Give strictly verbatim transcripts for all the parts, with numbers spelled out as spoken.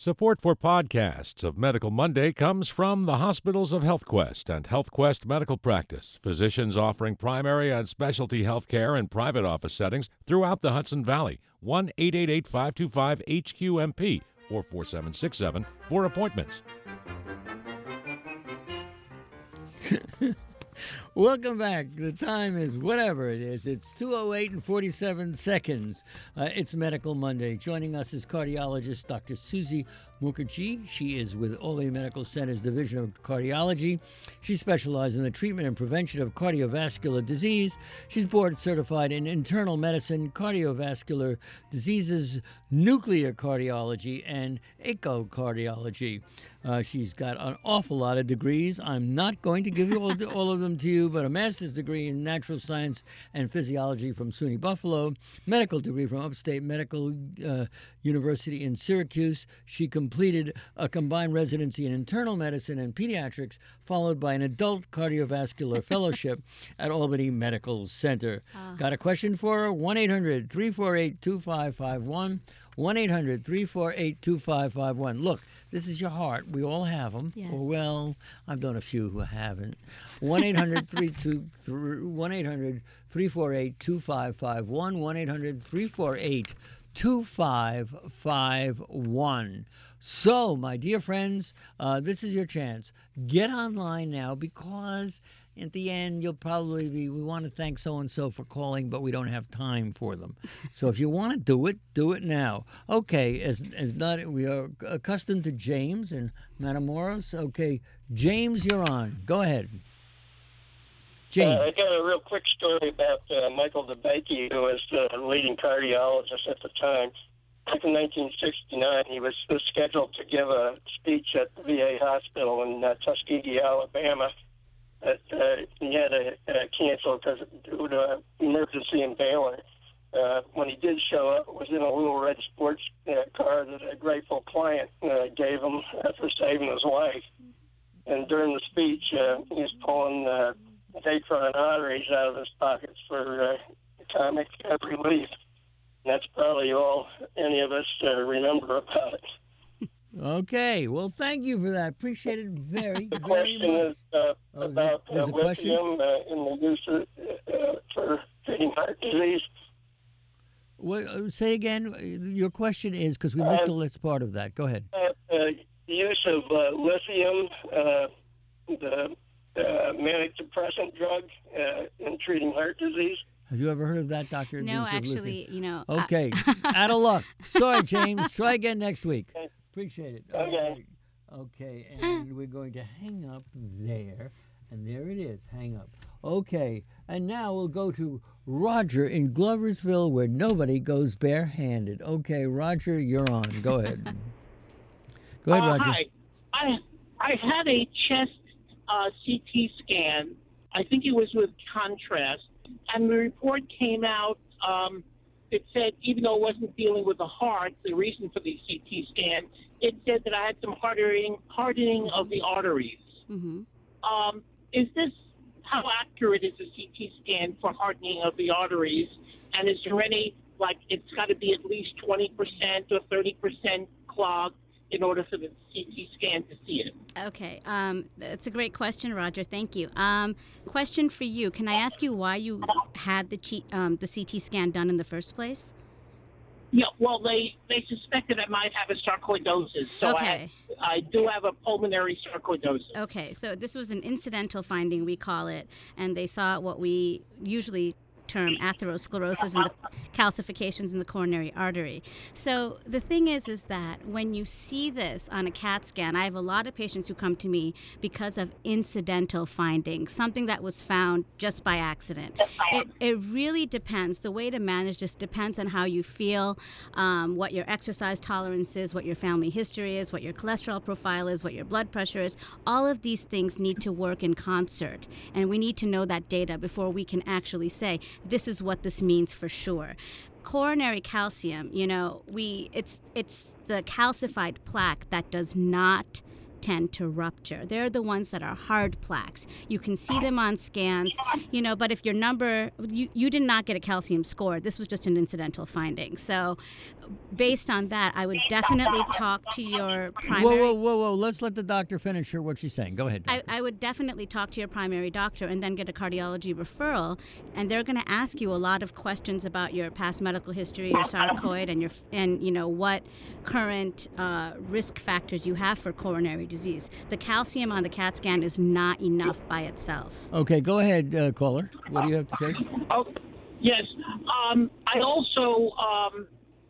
Support for podcasts of Medical Monday comes from the Hospitals of HealthQuest and HealthQuest Medical Practice, physicians offering primary and specialty health care in private office settings throughout the Hudson Valley. one eight eight eight, five two five, H Q M P or four seven six seven for appointments. Welcome back. The time is whatever it is. It's two oh eight and forty-seven seconds. Uh, it's Medical Monday. Joining us is cardiologist Doctor Susie Mukherjee. She is with Olney Medical Center's Division of Cardiology. She specializes in the treatment and prevention of cardiovascular disease. She's board certified in internal medicine, cardiovascular diseases, nuclear cardiology, and echocardiology. Uh, she's got an awful lot of degrees. I'm not going to give you all, all of them to you, but a master's degree in natural science and physiology from SUNY Buffalo, medical degree from Upstate Medical uh, University in Syracuse. She completed a combined residency in internal medicine and pediatrics, followed by an adult cardiovascular fellowship at Albany Medical Center. Uh. Got a question for her? one eight hundred, three four eight, two five five one. one eight hundred, three four eight, two five five one. Look, this is your heart. We all have them. Yes. Well, I've known a few who haven't. one eight hundred, three four eight, two five five one. one eight hundred, three four eight, two five five one. So, my dear friends, uh, this is your chance. Get online now, because at the end, you'll probably be, we want to thank so-and-so for calling, but we don't have time for them. So if you want to do it, do it now. Okay, as, as not, we are accustomed to James and Matamoros. Okay, James, you're on. Go ahead. James. Uh, I got a real quick story about uh, Michael DeBakey, who was the leading cardiologist at the time. Back in nineteen sixty-nine, he was scheduled to give a speech at the V A hospital in uh, Tuskegee, Alabama. That uh, he had to uh, cancel because due to an emergency in Baylor. Uh, when he did show up, it was in a little red sports uh, car that a grateful client uh, gave him uh, for saving his life. And during the speech, uh, he was pulling uh, Daytron arteries out of his pockets for uh, comic uh, relief. And that's probably all any of us uh, remember about it. Okay, well, thank you for that. Appreciate it very, the very question much. is uh, oh, about uh, there's a question? lithium uh, in the use of, uh, for treating heart disease. What, uh, say again. Your question is, because we missed Uh, the last part of that. Go ahead. Uh, uh, the use of uh, lithium, uh, the uh, manic depressant drug, uh, in treating heart disease. Have you ever heard of that, Doctor? No, actually, you know. Okay, out of luck. Sorry, James. Try again next week. Appreciate it. Okay. Okay, and we're going to hang up there, and there it is. Hang up. Okay, and now we'll go to Roger in Gloversville, where nobody goes barehanded. Okay, Roger, you're on. Go ahead. Go ahead, Uh, Roger. Hi. I I had a chest uh, C T scan. I think it was with contrast, and the report came out. Um, it said, even though it wasn't dealing with the heart, the reason for the C T scan, it said that I had some hardening hardening of the arteries. Mm-hmm. Um, is this how accurate is a C T scan for hardening of the arteries? And is there any, like, it's got to be at least twenty percent or thirty percent clogged in order for the C T scan to see it? Okay, um, that's a great question, Roger. Thank you. Um, question for you. Can I ask you why you had the, che- um, the C T scan done in the first place? Yeah, well, they, they suspected I might have a sarcoidosis. So Okay. I, I do have a pulmonary sarcoidosis. Okay, so this was an incidental finding, we call it, and they saw what we usually term atherosclerosis and the calcifications in the coronary artery. So the thing is, is that when you see this on a CAT scan, I have a lot of patients who come to me because of incidental findings, something that was found just by accident. It, it really depends. The way to manage this depends on how you feel, um, what your exercise tolerance is, what your family history is, what your cholesterol profile is, what your blood pressure is. All of these things need to work in concert, and we need to know that data before we can actually say, this is what this means for sure. Coronary calcium, you know, we it's it's the calcified plaque that does not tend to rupture. They're the ones that are hard plaques. You can see them on scans, you know, but if your number, you, you did not get a calcium score. This was just an incidental finding. So based on that, I would definitely talk to your primary... Whoa, whoa, whoa, whoa. Let's let the doctor finish her what she's saying. Go ahead, I, doctor. I would definitely talk to your primary doctor and then get a cardiology referral, and they're going to ask you a lot of questions about your past medical history, your sarcoid, and your and you know what current uh, risk factors you have for coronary disease. The calcium on the CAT scan is not enough by itself. Okay, go ahead, uh, caller. What do you have to say? Oh, yes. Um, I also, um,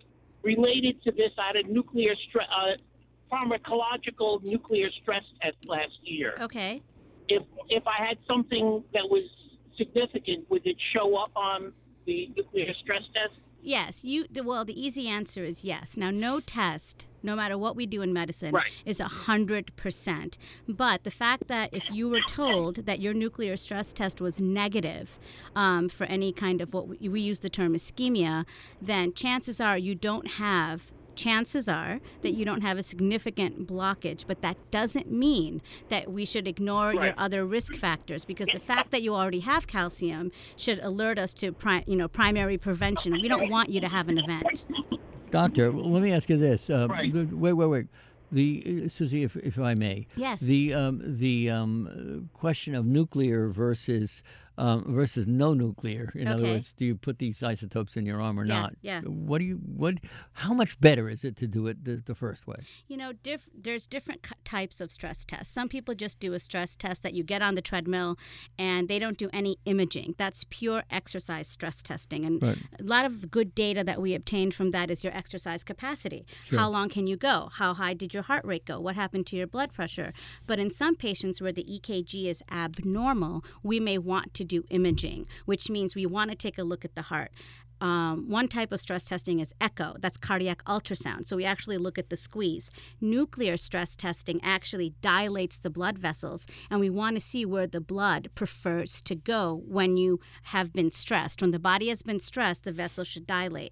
related to this, I had a nuclear stre- uh, pharmacological nuclear stress test last year. Okay. If if I had something that was significant, would it show up on the nuclear stress test? Yes. You well, the easy answer is yes. Now, no test, no matter what we do in medicine, Right. is one hundred percent. But the fact that if you were told that your nuclear stress test was negative um, for any kind of what we, we use the term ischemia, then chances are you don't have chances are that you don't have a significant blockage, but that doesn't mean that we should ignore Right. your other risk factors, because the fact that you already have calcium should alert us to pri- you know primary prevention. We don't want you to have an event. Doctor, let me ask you this. Uh, Right. the, wait, wait, wait. The uh, Susie, if, if I may. Yes. The um, the um, uh, question of nuclear versus um, versus no nuclear. In other Okay. words, do you put these isotopes in your arm or Yeah, not? yeah. What do you what? How much better is it to do it the, the first way? You know, diff- there's different c- types of stress tests. Some people just do a stress test that you get on the treadmill and they don't do any imaging. That's pure exercise stress testing. And Right. a lot of good data that we obtained from that is your exercise capacity. Sure. How long can you go? How high did your heart rate go? What happened to your blood pressure? But in some patients where the E K G is abnormal, we may want to do imaging, which means we want to take a look at the heart. Um, one type of stress testing is echo. That's cardiac ultrasound. So we actually look at the squeeze. Nuclear stress testing actually dilates the blood vessels, and we want to see where the blood prefers to go when you have been stressed. When the body has been stressed, the vessel should dilate.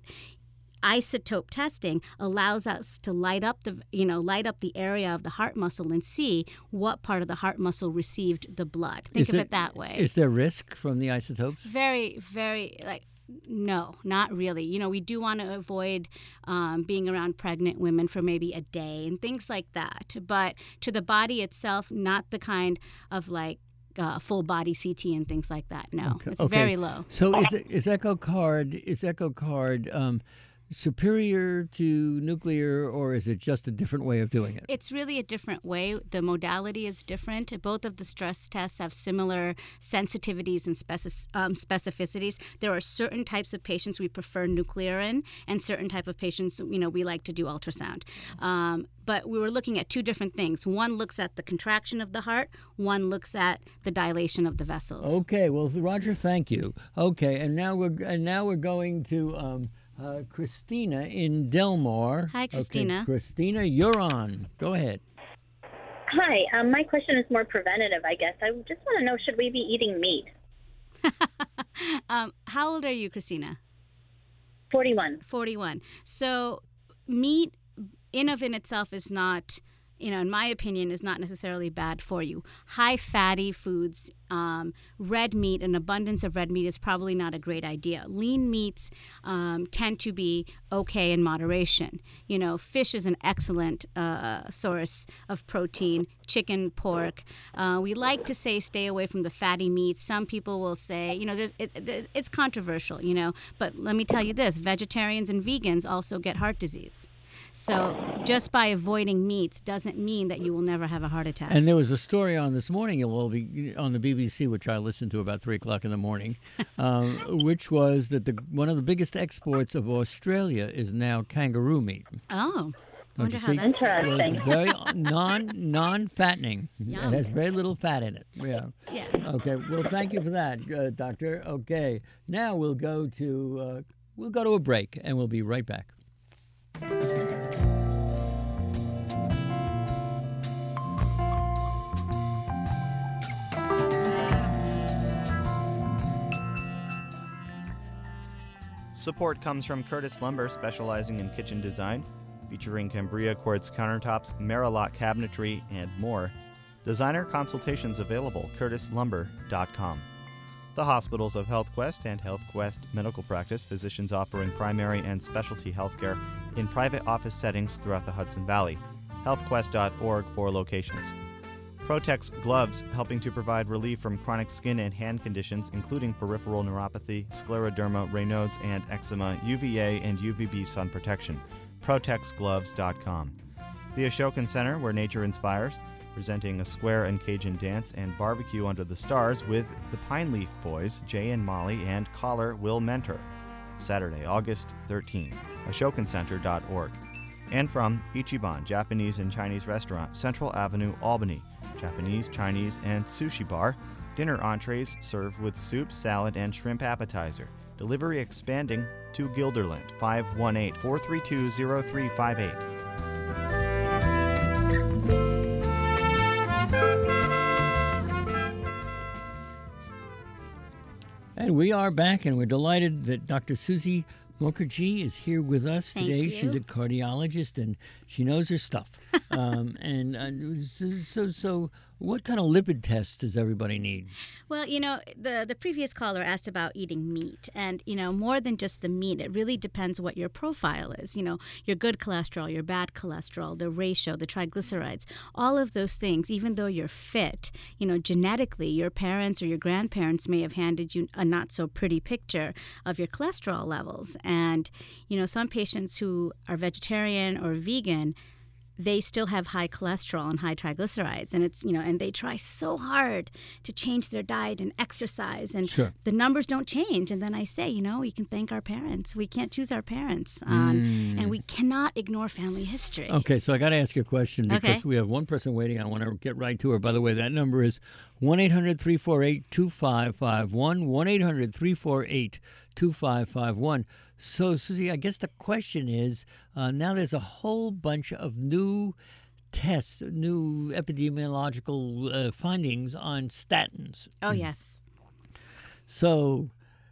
Isotope testing allows us to light up the you know light up the area of the heart muscle and see what part of the heart muscle received the blood. Think Is of there- it that way. Is there risk from the isotopes? Very, very like. No, not really. You know, we do want to avoid um, being around pregnant women for maybe a day and things like that. But to the body itself, not the kind of like uh, full body C T and things like that. No, Okay, it's okay. very low. So is it, is EchoCard is EchoCard um, superior to nuclear, or is it just a different way of doing it? It's really a different way. The modality is different. Both of the stress tests have similar sensitivities and speci- um, specificities. There are certain types of patients we prefer nuclear in, and certain type of patients, you know, we like to do ultrasound. Um, but we were looking at two different things. One looks at the contraction of the heart. One looks at the dilation of the vessels. Okay, well, Roger, thank you. Okay, and now we're and now we're going to um, uh, Christina in Delmar. Hi, Christina. Okay, Christina, you're on. Go ahead. Hi, um, my question is more preventative, I guess. I just want to know, should we be eating meat? um, how old are you, Christina? forty-one. forty-one. So meat in of in itself is not, you know, in my opinion, is not necessarily bad for you. High fatty foods, um, red meat, an abundance of red meat is probably not a great idea. Lean meats um, tend to be okay in moderation. You know, fish is an excellent uh, source of protein. Chicken, pork. Uh, we like to say stay away from the fatty meats. Some people will say, you know, there's, it, it, it's controversial, you know, but let me tell you this, vegetarians and vegans also get heart disease. So just by avoiding meats doesn't mean that you will never have a heart attack. And there was a story on this morning, it will be on the B B C, which I listened to about three o'clock in the morning, um, which was that the one of the biggest exports of Australia is now kangaroo meat. Oh, I Don't wonder you how see? that. Interesting. It's very non non fattening. It Yum. has very little fat in it. Yeah. Yeah. Okay. Well, thank you for that, uh, Doctor. Okay. Now we'll go to uh, we'll go to a break, and we'll be right back. Support comes from Curtis Lumber, specializing in kitchen design. featuring Cambria quartz countertops, Merillat cabinetry, and more. Designer consultations available, curtis lumber dot com. The Hospitals of HealthQuest and HealthQuest Medical Practice, physicians offering primary and specialty healthcare in private office settings throughout the Hudson Valley. health quest dot org for locations. Protex Gloves, helping to provide relief from chronic skin and hand conditions, including peripheral neuropathy, scleroderma, Raynaud's, and eczema, U V A and U V B sun protection. protex gloves dot com. The Ashokan Center, where nature inspires, presenting a square and Cajun dance and barbecue under the stars with the Pine Leaf Boys, Jay and Molly, and caller Will Mentor. Saturday, August thirteenth, ashokan center dot org. And from Ichiban Japanese and Chinese Restaurant, Central Avenue, Albany. Japanese, Chinese, and sushi bar. Dinner entrees served with soup, salad, and shrimp appetizer. Delivery expanding to Guilderland, five one eight, four three two, zero three five eight. And we are back, and we're delighted that Doctor Susie Mukherjee is here with us Thank today. you. She's a cardiologist, and she knows her stuff. um, and uh, so, so, so, what kind of lipid tests does everybody need? Well, you know, the the previous caller asked about eating meat, and you know, more than just the meat, it really depends what your profile is. You know, your good cholesterol, your bad cholesterol, the ratio, the triglycerides, all of those things. Even though you're fit, you know, genetically, your parents or your grandparents may have handed you a not so pretty picture of your cholesterol levels, and you know, some patients who are vegetarian or vegan, they still have high cholesterol and high triglycerides, and it's, you know, and they try so hard to change their diet and exercise, and Sure. the numbers don't change. And then I say, you know, we can thank our parents. We can't choose our parents, um, Mm. and we cannot ignore family history. Okay, so I got to ask you a question because Okay. we have one person waiting. I want to get right to her. By the way, that number is one eight hundred, three four eight, two five five one, one eight hundred, three four eight, two five five one. So, Susie, I guess the question is, uh, now there's a whole bunch of new tests, new epidemiological uh, findings on statins. Oh yes. So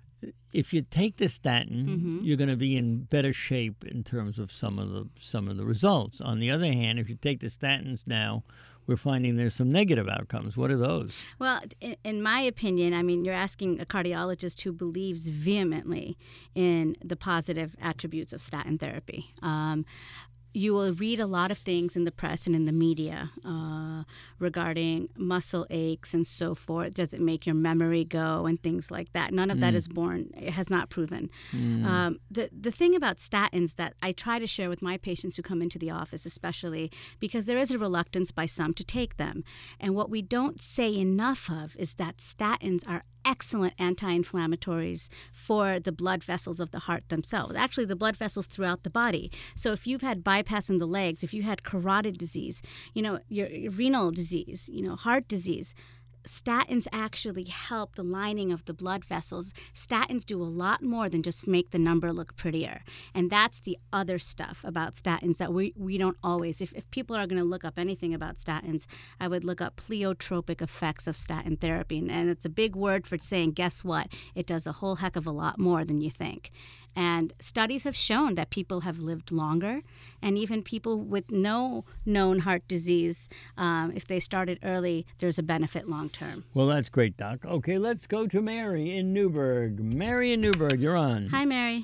if you take the statin, Mhm. you're going to be in better shape in terms of some of the some of the results. On the other hand, if you take the statins now, we're finding there's some negative outcomes. What are those? Well, in, in my opinion, I mean, you're asking a cardiologist who believes vehemently in the positive attributes of statin therapy. Um, you will read a lot of things in the press and in the media uh, regarding muscle aches and so forth. Does it make your memory go and things like that? None of that is born. It has not proven. Um, the the thing about statins that I try to share with my patients who come into the office, especially because there is a reluctance by some to take them, and what we don't say enough of is that statins are excellent anti-inflammatories for the blood vessels of the heart themselves, actually the blood vessels throughout the body. So if you've had bypass in the legs, if you had carotid disease, you know, your, your renal disease, you know, heart disease, statins actually help the lining of the blood vessels. Statins do a lot more than just make the number look prettier. And that's the other stuff about statins that we, we don't always, if, if people are going to look up anything about statins, I would look up pleiotropic effects of statin therapy. And, and it's a big word for saying, guess what? It does a whole heck of a lot more than you think. And studies have shown that people have lived longer, and even people with no known heart disease, um, if they started early, there's a benefit long term. Well, that's great, Doc. Okay, let's go to Mary in Newburgh. Mary in Newburgh, you're on. Hi, Mary.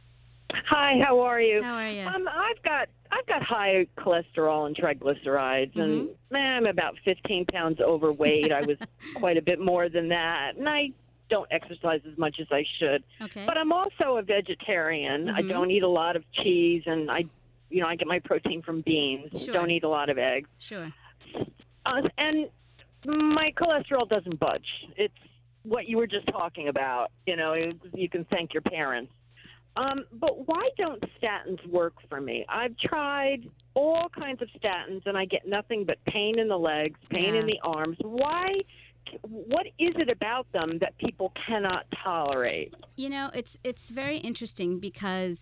Hi, how are you? How are you? Um, I've got I've got high cholesterol and triglycerides, and Mm-hmm. eh, I'm about fifteen pounds overweight. I was quite a bit more than that, and I don't exercise as much as I should. Okay. But I'm also a vegetarian. I Mhm. don't eat a lot of cheese, and I, you know, I get my protein from beans. Sure. Don't eat a lot of eggs. Sure. Uh, and my cholesterol doesn't budge. It's what you were just talking about. You know, it, you can thank your parents. Um, but why don't statins work for me? I've tried all kinds of statins, and I get nothing but pain in the legs, pain Yeah. in the arms. Why? What is it about them that people cannot tolerate? You know, it's it's very interesting because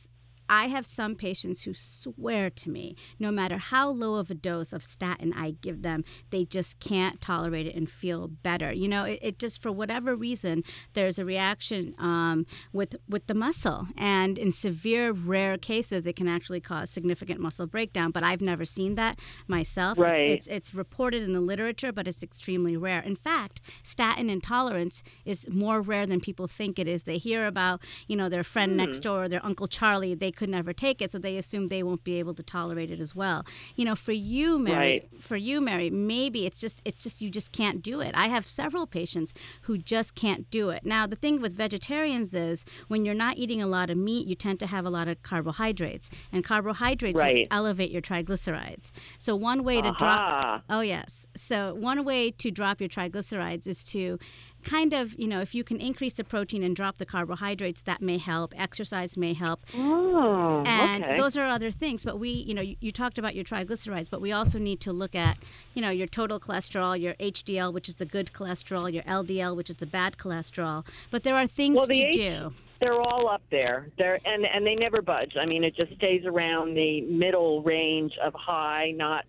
I have some patients who swear to me, no matter how low of a dose of statin I give them, they just can't tolerate it and feel better. You know, it, it just, for whatever reason, there's a reaction um, with with the muscle. And in severe, rare cases, it can actually cause significant muscle breakdown. But I've never seen that myself. Right. It's, it's, it's reported in the literature, but it's extremely rare. In fact, statin intolerance is more rare than people think it is. They hear about, you know, their friend mm. next door, their Uncle Charlie, they could never take it, so they assume they won't be able to tolerate it as well. You know, for you, Mary, right. for you, Mary, maybe it's just it's just you just can't do it. I have several patients who just can't do it. Now, the thing with vegetarians is when you're not eating a lot of meat, you tend to have a lot of carbohydrates, and carbohydrates right. will elevate your triglycerides. So one way to Aha. drop oh yes, so one way to drop your triglycerides is to kind of, you know, if you can increase the protein and drop the carbohydrates, that may help. Exercise may help. Oh, and okay. those are other things. But we, you know, you, you talked about your triglycerides, but we also need to look at, you know, your total cholesterol, your H D L, which is the good cholesterol, your L D L, which is the bad cholesterol. But there are things well, the to H- do. They're all up there. They're and and they never budge. I mean, it just stays around the middle range of high, not.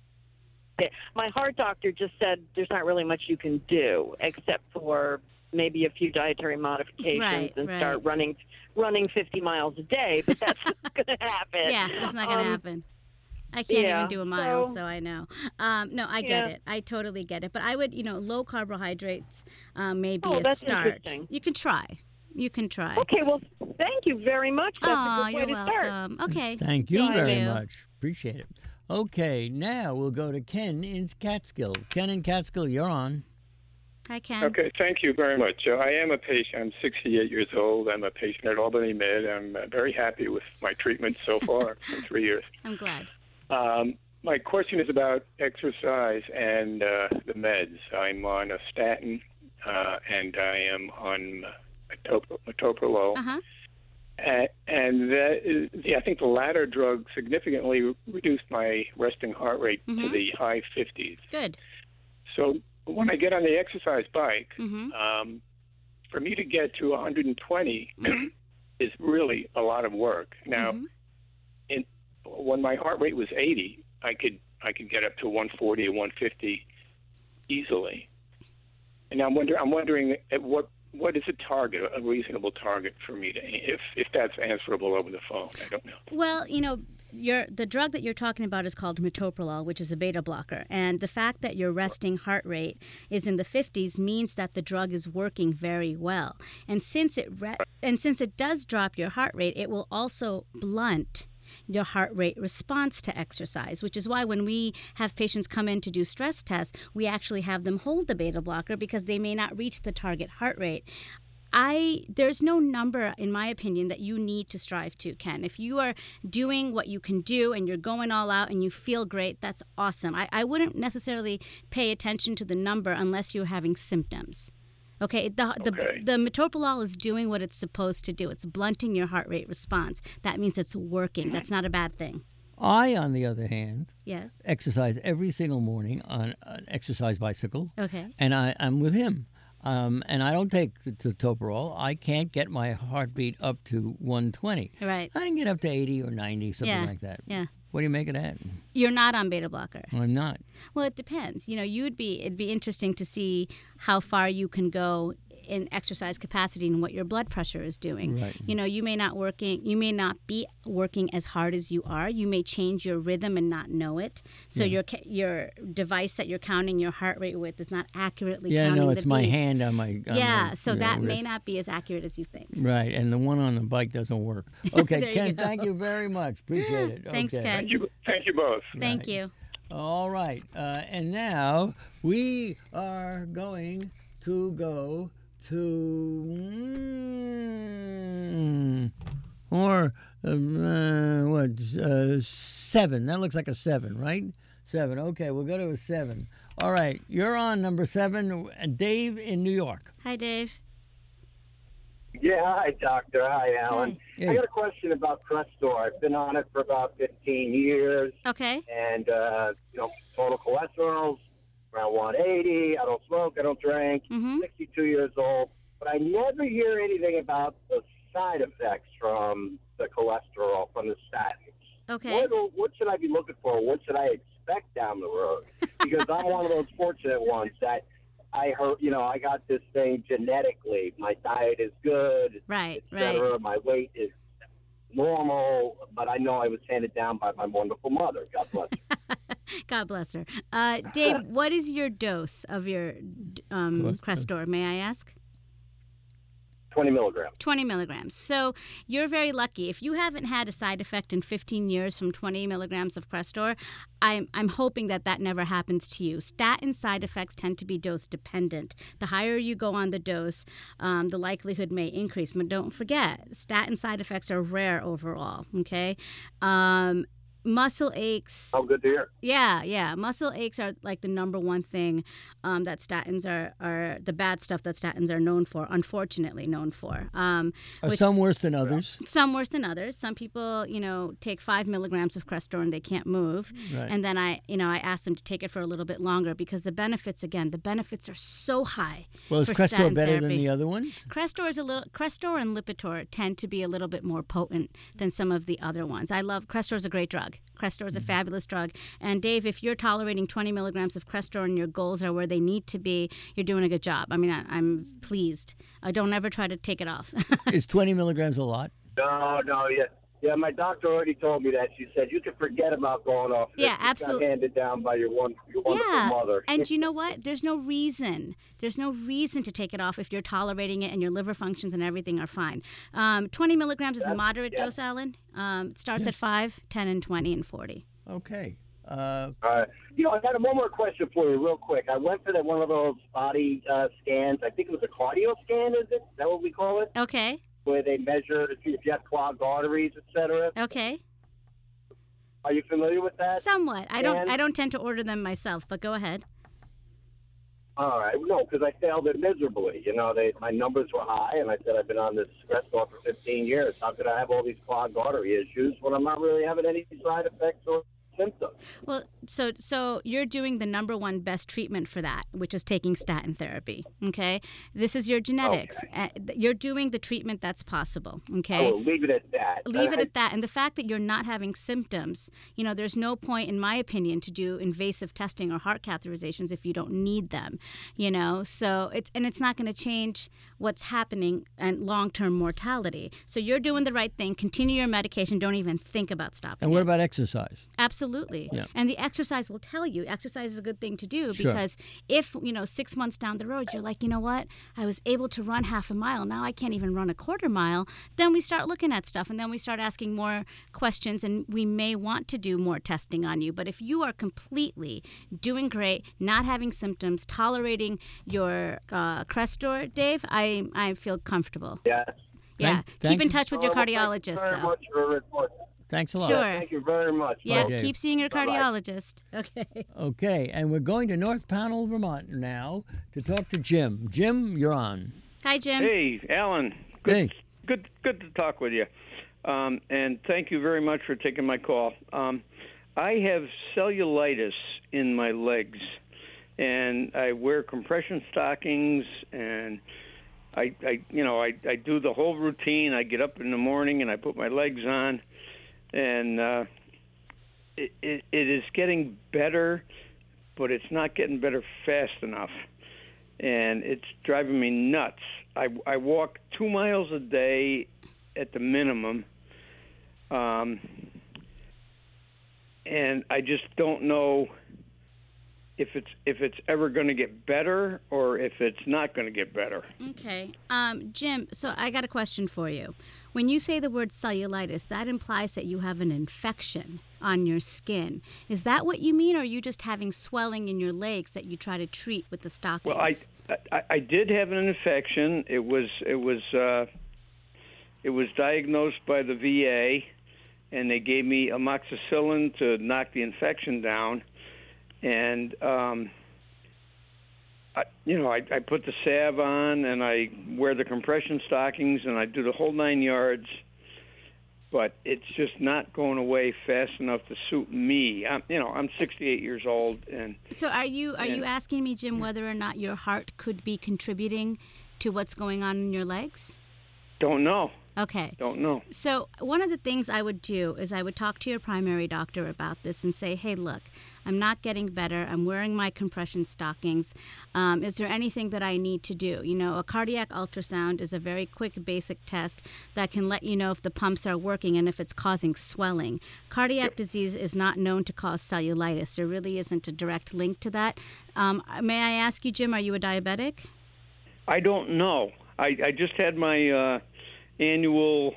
My heart doctor just said there's not really much you can do except for maybe a few dietary modifications right, and right. start running running fifty miles a day, but that's not going to happen. Yeah, that's not going to um, happen. I can't yeah, even do a mile, so, so I know. Um, no, I get yeah. it. I totally get it. But I would, you know, low carbohydrates um, may be oh, a that's start. Interesting. You can try. You can try. Okay, well, thank you very much. That's Oh, a good way you're to welcome. start. Okay. Thank you Thank very you. much. Appreciate it. Okay, now we'll go to Ken in Catskill. Ken in Catskill, you're on. Hi, Ken. Okay, thank you very much. Uh, I am a patient. I'm sixty-eight years old. I'm a patient at Albany Med. I'm uh, very happy with my treatment so far for three years. I'm glad. Um, my question is about exercise and uh, the meds. I'm on a statin, uh, and I am on metop- metoprolol. Uh-huh. And, and that is, yeah, I think the latter drug significantly reduced my resting heart rate Mm-hmm. to the high fifties. Good. So when I get on the exercise bike, Mm-hmm. um, for me to get to one hundred twenty Mhm. is really a lot of work. Now, Mhm. in, when my heart rate was eighty, I could I could get up to one forty or one fifty easily. And I'm wondering I'm wondering at what what is a target, a reasonable target for me to, if if that's answerable over the phone. I don't know. Well, you know, your the drug that you're talking about is called metoprolol, which is a beta blocker. And the fact that your resting heart rate is in the fifties means that the drug is working very well. And since it re- and since it does drop your heart rate, it will also blunt your heart rate response to exercise, which is why when we have patients come in to do stress tests, we actually have them hold the beta blocker because they may not reach the target heart rate. I there's no number, in my opinion, that you need to strive to, Ken. If you are doing what you can do and you're going all out and you feel great, that's awesome. I, I wouldn't necessarily pay attention to the number unless you're having symptoms. Okay, the, Okay. the the metoprolol is doing what it's supposed to do. It's blunting your heart rate response. That means it's working. That's not a bad thing. I, on the other hand, Yes. exercise every single morning on an exercise bicycle, Okay. and I, I'm with him. Um, and I don't take the, the toprol. I can't get my heartbeat up to one twenty. Right. I can get up to eighty or ninety, something Yeah, like that. yeah. What do you make of that? You're not on beta blocker. I'm not. Well, it depends. You know, you'd be it'd be interesting to see how far you can go in exercise capacity and what your blood pressure is doing. Right. You know, you may not working you may not be working as hard as you are. You may change your rhythm and not know it. So Yeah. your ca- your device that you're counting your heart rate with is not accurately Yeah, counting no, the it's my beats. hand on my on Yeah, my, so you know, that may wrist. not be as accurate as you think. Right, and the one on the bike doesn't work. Okay, There you Ken, go. thank you very much. Appreciate it. Thanks, okay. Ken. Thank you, thank you both. Thank Right. you. All right, uh, and now we are going to go to mm, or um, uh, what uh, seven? That looks like a seven, right? Seven. Okay, we'll go to a seven. All right, you're on number seven, Dave in New York. Hi, Dave. Yeah, hi, Doctor. Hi, Alan. Hey. I got a question about Crestor. I've been on it for about fifteen years, Okay. and, uh, you know, total cholesterol's around one eighty. I don't smoke. I don't drink. Mm-hmm. sixty-two years old. But I never hear anything about the side effects from the cholesterol, from the statins. Okay. What, what should I be looking for? What should I expect down the road? Because I'm one of those fortunate ones that I heard, you know, I got this thing genetically. My diet is good, right, et cetera. right. My weight is normal, but I know I was handed down by my wonderful mother. God bless her. God bless her. Uh, Dave, what is your dose of your um, Crestor, may I ask? twenty milligrams. twenty milligrams. So you're very lucky. If you haven't had a side effect in fifteen years from twenty milligrams of Crestor, I'm, I'm hoping that that never happens to you. Statin side effects tend to be dose dependent. The higher you go on the dose, um, the likelihood may increase. But don't forget, statin side effects are rare overall, okay? Um, muscle aches. Oh, good to hear. Yeah, yeah. Muscle aches are like the number one thing um, that statins are, are the bad stuff that statins are known for, unfortunately known for. Um, Are which, some worse than others? Some worse than others. Some people, you know, take five milligrams of Crestor and they can't move. Right. And then I, you know, I ask them to take it for a little bit longer because the benefits, again, the benefits are so high. Well, is for Crestor statin better therapy. than the other ones? Crestor is a little. Crestor and Lipitor tend to be a little bit more potent than some of the other ones. I love Crestor is a great drug. Crestor is a fabulous drug. And Dave, if you're tolerating twenty milligrams of Crestor and your goals are where they need to be, you're doing a good job. I mean, I, I'm pleased. I don't ever try to take it off. Is twenty milligrams a lot? No, no, yeah. Yeah, my doctor already told me that. She said you can forget about going off. Yeah, It absolutely. got handed down by your one, your wonderful Yeah, mother. and you know what? There's no reason. There's no reason to take it off if you're tolerating it and your liver functions and everything are fine. Um, twenty milligrams is a That's- moderate yeah. dose, Alan. Um, it starts at five, ten, and twenty, and forty. Okay. Uh, All right. You know, I got one more question for you, real quick. I went for that one of those body uh, scans. I think it was a cardio scan. Is it? Is that what we call it? Okay. Where they measure to see if you have clogged arteries, et cetera. Okay. Are you familiar with that? Somewhat. I don't. And- I don't tend to order them myself, but go ahead. All right. No, because I failed it miserably. You know, they, my numbers were high, and I said I've been on this Crestor for fifteen years. How could I have all these clogged artery issues when I'm not really having any side effects or symptoms? Well, so so you're doing the number one best treatment for that, which is taking statin therapy. Okay, this is your genetics. Okay. Uh, you're doing the treatment that's possible. Okay. I will leave it at that. Leave it I- at that. And the fact that you're not having symptoms, you know, there's no point, in my opinion, to do invasive testing or heart catheterizations if you don't need them, you know. So it's, and it's not going to change what's happening and long-term mortality. So you're doing the right thing. Continue your medication. Don't even think about stopping and what it. about exercise? Absolutely. Yeah. And the exercise will tell you. Exercise is a good thing to do Sure. because if, you know, six months down the road, you're like, you know what, I was able to run half a mile. Now I can't even run a quarter mile. Then we start looking at stuff and then we start asking more questions and we may want to do more testing on you. But if you are completely doing great, not having symptoms, tolerating your uh, Crestor, Dave, I, I feel comfortable. Yeah. Yeah. Thank- Keep in thanks- touch with your Oh, well, thank you cardiologist, very though. much for the report. Thanks a lot. Sure. Thank you very much. Yeah, Bye, Dave. keep seeing your Bye-bye. cardiologist. Okay. Okay, and we're going to North Pownell, Vermont now to talk to Jim. Jim, you're on. Hi, Jim. Hey, Alan. Good, Hey. good, good to talk with you. Um, and thank you very much for taking my call. Um, I have cellulitis in my legs, and I wear compression stockings, and I, I you know, I, I do the whole routine. I get up in the morning and I put my legs on, and uh, it, it, it is getting better, but it's not getting better fast enough, and it's driving me nuts. I, I walk two miles a day at the minimum, um, and I just don't know if it's if it's ever going to get better or if it's not going to get better. Okay. Um, Jim, so I got a question for you. When you say the word cellulitis, that implies that you have an infection on your skin. Is that what you mean, or are you just having swelling in your legs that you try to treat with the stockings? Well, I, I I did have an infection. It was it was uh, it was diagnosed by the V A, and they gave me amoxicillin to knock the infection down. And, um, I, you know, I, I put the salve on, and I wear the compression stockings, and I do the whole nine yards. But it's just not going away fast enough to suit me. I'm, you know, I'm sixty-eight years old, and So are you are you and- asking me, Jim, whether or not your heart could be contributing to what's going on in your legs? don't know. Okay. Don't know. So one of the things I would do is I would talk to your primary doctor about this and say, hey, look, I'm not getting better. I'm wearing my compression stockings. Um, is there anything that I need to do? You know, a cardiac ultrasound is a very quick, basic test that can let you know if the pumps are working and if it's causing swelling. Cardiac yep. disease is not known to cause cellulitis. There really isn't a direct link to that. Um, may I ask you, Jim, are you a diabetic? I don't know. I, I just had my uh, annual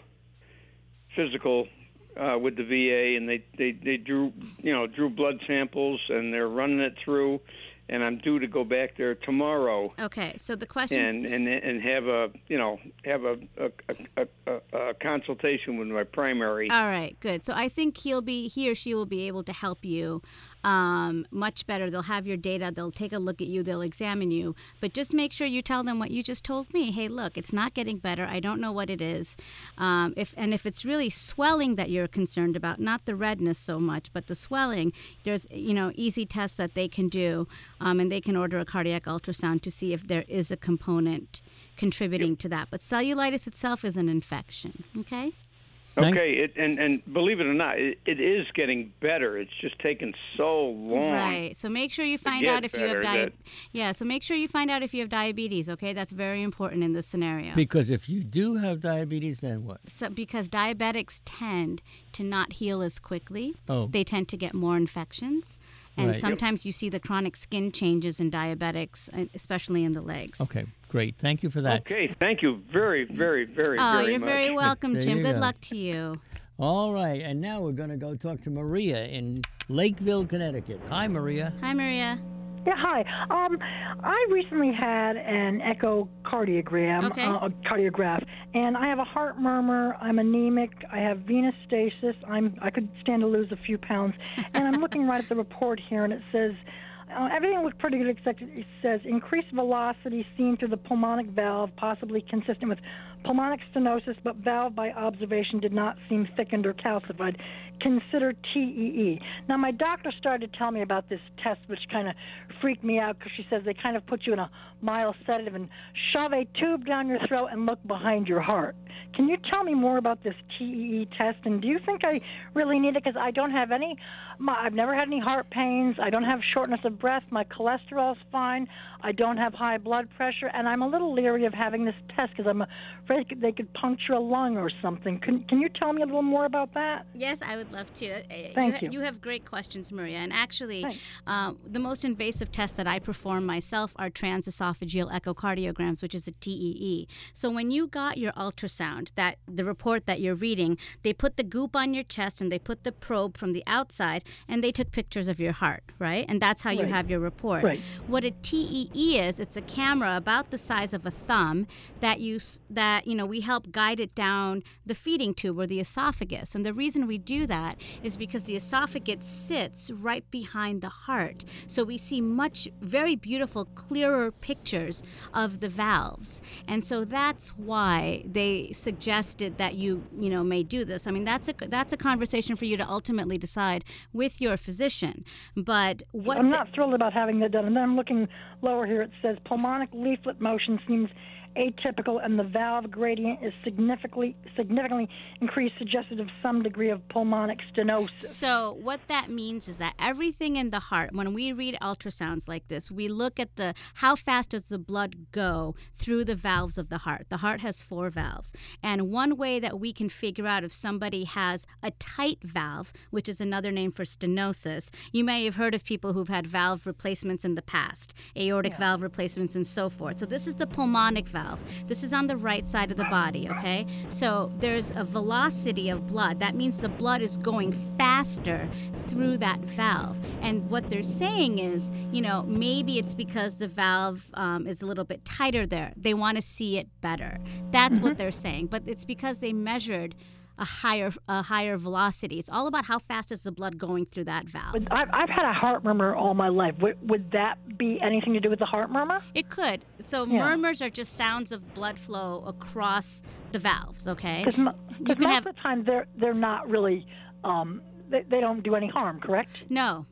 physical uh, with the V A, and they, they, they drew you know drew blood samples, and they're running it through, and I'm due to go back there tomorrow. Okay, so the question and and and have a you know have a a, a, a a consultation with my primary. All right, good. So I think he'll be he or she will be able to help you um, much better. They'll have your data. They'll take a look at you. They'll examine you. But just make sure you tell them what you just told me. Hey, look, it's not getting better. I don't know what it is. Um, if and if it's really swelling that you're concerned about, not the redness so much, but the swelling, there's you know easy tests that they can do, um, and they can order a cardiac ultrasound to see if there is a component contributing yep. to that. But cellulitis itself is an infection. Okay. Okay, it, and, and believe it or not, it, it is getting better. It's just taken so long. Right. So make sure you find out if you have diabetes. Yeah. So make sure you find out if you have diabetes. Okay, that's very important in this scenario. Because if you do have diabetes, then what? So because diabetics tend to not heal as quickly. Oh. They tend to get more infections. And right. sometimes yep. you see the chronic skin changes in diabetics, especially in the legs. Okay, great. Thank you for that. Okay, thank you very, very, very, oh, very much. Oh, you're very welcome, Jim. Good go. luck to you. All right, and now we're going to go talk to Maria in Lakeville, Connecticut. Hi, Maria. Hi, Maria. Yeah, hi. Um, I recently had an echocardiogram, okay. uh, a cardiograph, and I have a heart murmur. I'm anemic. I have venous stasis. I'm I could stand to lose a few pounds, and I'm looking right at the report here, and it says uh, everything looks pretty good, except it says increased velocity seen through the pulmonic valve, possibly consistent with pulmonic stenosis, but valve by observation did not seem thickened or calcified. Consider T E E. Now, my doctor started to tell me about this test, which kind of freaked me out because she says they kind of put you in a mild sedative and shove a tube down your throat and look behind your heart. Can you tell me more about this T E E test? And do you think I really need it? Because I don't have any, my, I've never had any heart pains. I don't have shortness of breath. My cholesterol's fine. I don't have high blood pressure. And I'm a little leery of having this test because I'm afraid they could puncture a lung or something. Can, can you tell me a little more about that? Yes, I would love to. Thank you. You. You have great questions, Maria. And actually, uh, the most invasive tests that I perform myself are transesophageal echocardiograms, which is a T E E. So when you got your ultrasound, that the report that you're reading, they put the goop on your chest and they put the probe from the outside and they took pictures of your heart, right? And that's how you right. have your report. Right. What a T E E is, it's a camera about the size of a thumb that you that you know we help guide it down the feeding tube or the esophagus. And the reason we do that is because the esophagus sits right behind the heart. So we see much, very beautiful, clearer pictures of the valves. And so that's why they suggested that you, you know, may do this. I mean, that's a, that's a conversation for you to ultimately decide with your physician. But what I'm not thrilled about having that done. And then I'm looking lower here. It says pulmonic leaflet motion seems atypical, and the valve gradient is significantly significantly increased, suggestive of some degree of pulmonic stenosis. So what that means is that everything in the heart, when we read ultrasounds like this, we look at the how fast does the blood go through the valves of the heart. The heart has four valves. And one way that we can figure out if somebody has a tight valve, which is another name for stenosis, you may have heard of people who've had valve replacements in the past, aortic yeah. valve replacements and so forth. So this is the pulmonic valve. This is on the right side of the body, okay? So there's a velocity of blood. That means the blood is going faster through that valve. And what they're saying is, you know, maybe it's because the valve um, is a little bit tighter there. They want to see it better. That's mm-hmm. what they're saying. But it's because they measured a higher a higher velocity. It's all about how fast is the blood going through that valve. I've, I've had a heart murmur all my life. Would, would that be anything to do with the heart murmur? It could. So yeah. murmurs are just sounds of blood flow across the valves, okay? Because mo- most have... of the time they're, they're not really... Um, They, they don't do any harm, correct? No,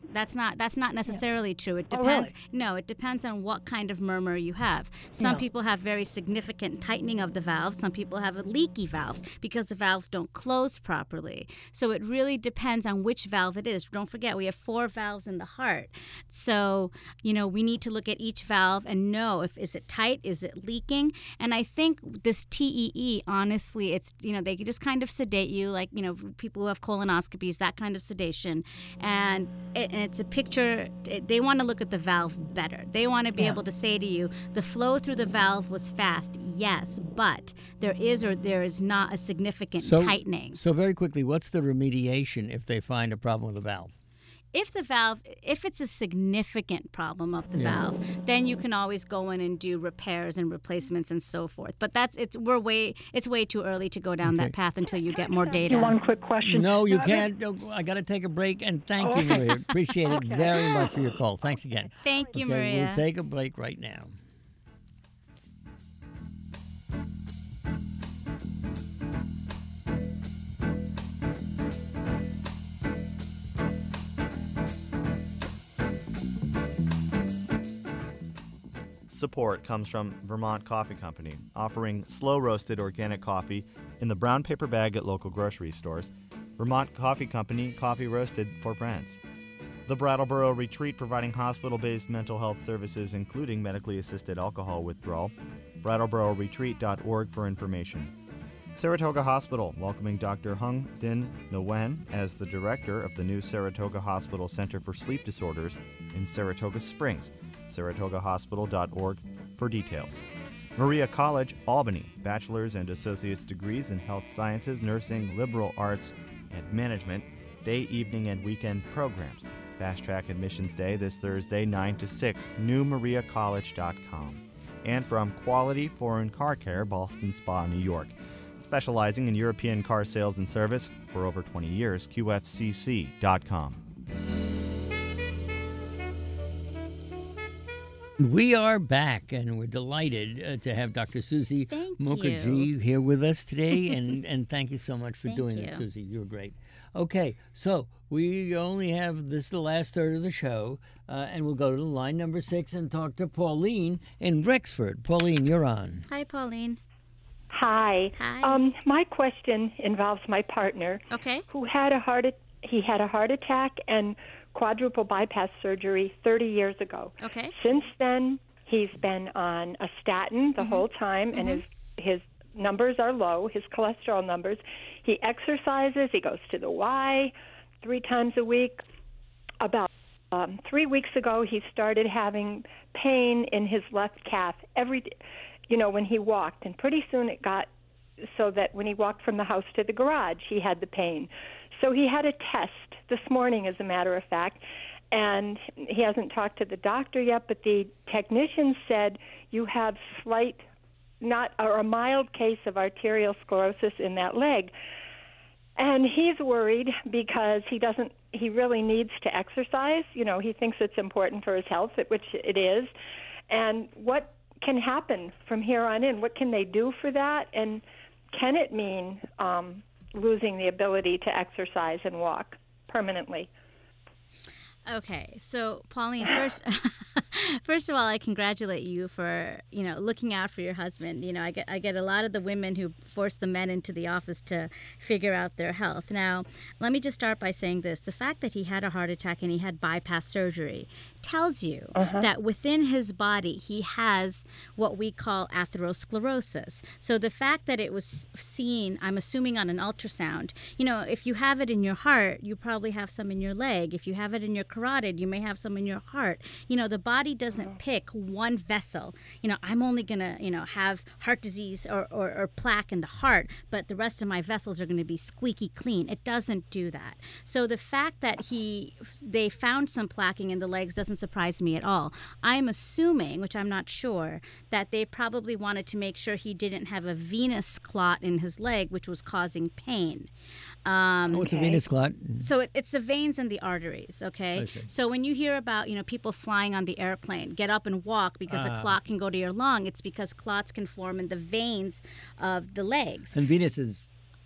That's not that's not necessarily true. It Oh, depends. really? No, it depends on what kind of murmur you have. Some Yeah. people have very significant tightening of the valves. Some people have leaky valves because the valves don't close properly. So it really depends on which valve it is. Don't forget, we have four valves in the heart. So, you know, we need to look at each valve and know if is it tight, is it leaking? And I think this T E E, honestly, it's, you know, they can just kind of sedate you, like, you know, people who have colonoscopies, that kind of sedation. And, it, and it's a picture, it, they want to look at the valve better. They want to be Yeah. able to say to you, the flow through the valve was fast, yes, but there is or there is not a significant So, tightening. so very quickly, what's the remediation if they find a problem with the valve? If the valve, if it's a significant problem of the Yeah. valve, then you can always go in and do repairs and replacements and so forth. But that's it's we're way it's way too early to go down Okay. that path until you get more Do data. one quick question. No, you Uh, can't. No, I got to take a break. And thank you, Okay. Maria. Appreciate it Okay. very much for your call. Thanks again. Thank you, Okay, Maria. We'll take a break right now. Support comes from Vermont Coffee Company, offering slow-roasted organic coffee in the brown paper bag at local grocery stores. Vermont Coffee Company, coffee roasted for friends. The Brattleboro Retreat, providing hospital-based mental health services, including medically assisted alcohol withdrawal. Brattleboro Retreat dot org for information. Saratoga Hospital, welcoming Doctor Hung Din Nguyen as the director of the new Saratoga Hospital Center for Sleep Disorders in Saratoga Springs. Saratoga Hospital dot org for details. Maria College, Albany, bachelor's and associate's degrees in health sciences, nursing, liberal arts, and management, day, evening, and weekend programs. Fast Track Admissions Day this Thursday, nine to six, new maria college dot com. And from Quality Foreign Car Care, Ballston Spa, New York. Specializing in European car sales and service for over twenty years, Q F C C dot com. We are back, and we're delighted uh, to have Doctor Susie Thank Mukherjee you. here with us today, and, and thank you so much for Thank doing you. this, Susie. You're great. Okay, so we only have this the last third of the show, uh, and we'll go to line number six and talk to Pauline in Rexford. Pauline, you're on. Hi, Pauline. Hi. Hi. Um, my question involves my partner, Okay. who had a heart. He had a heart attack and quadruple bypass surgery thirty years ago. Okay. Since then, he's been on a statin the whole time, and his his numbers are low. His cholesterol numbers. He exercises. He goes to the Y three times a week. About um, three weeks ago, he started having pain in his left calf every. You know, when he walked, and pretty soon it got so that when he walked from the house to the garage, he had the pain. So he had a test this morning, as a matter of fact, and he hasn't talked to the doctor yet, but the technician said you have slight, not or a mild case of arterial sclerosis in that leg. And he's worried because he doesn't, he really needs to exercise. You know, he thinks it's important for his health, which it is. And what can happen from here on in? What can they do for that? And can it mean um, losing the ability to exercise and walk permanently? Okay, so Pauline, first, first of all, I congratulate you for you know looking out for your husband. You know, I get I get a lot of the women who force the men into the office to figure out their health. Now, let me just start by saying this: the fact that he had a heart attack and he had bypass surgery tells you Uh-huh. that within his body he has what we call atherosclerosis. So the fact that it was seen, I'm assuming on an ultrasound, you know, if you have it in your heart, you probably have some in your leg. If you have it in your carotid, you may have some in your heart. You know, the body doesn't pick one vessel. You know, I'm only going to, you know, have heart disease or, or, or plaque in the heart, but the rest of my vessels are going to be squeaky clean. It doesn't do that. So the fact that he, they found some plaquing in the legs doesn't surprise me at all. I'm assuming, which I'm not sure, that they probably wanted to make sure he didn't have a venous clot in his leg, which was causing pain. Um, Oh, it's a venous clot. so it, it's the veins and the arteries, okay? I see. So when you hear about, you know, people flying on the airplane, get up and walk because Ah. a clot can go to your lung, it's because clots can form in the veins of the legs. And venous is